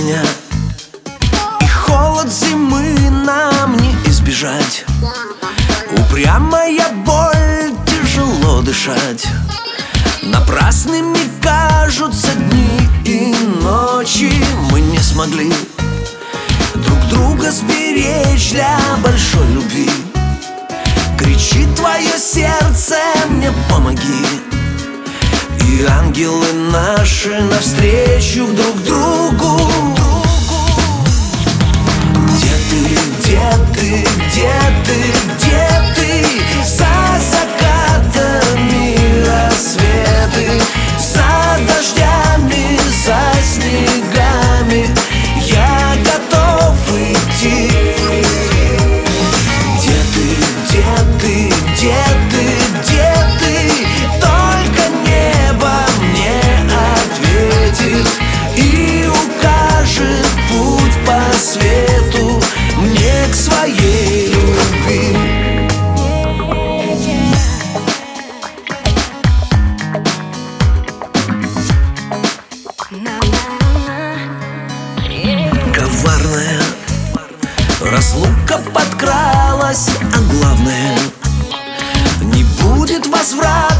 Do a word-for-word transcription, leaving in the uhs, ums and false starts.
меня, и холод зимы нам не избежать. Упрямая боль, тяжело дышать. Напрасными кажутся дни и ночи. Мы не смогли друг друга сберечь для большой любви. Кричит твое сердце, мне помоги. И ангелы наши навстречу друг другу. Где ты, где ты, где ты, где ты? За закатами рассветы, за дождями, за снегами я готов идти. Где ты, где ты, где ты, где ты? Только небо мне ответит и укажет путь по свету мне к своей любви. Коварная разлука подкралась, а главное, не будет возврата.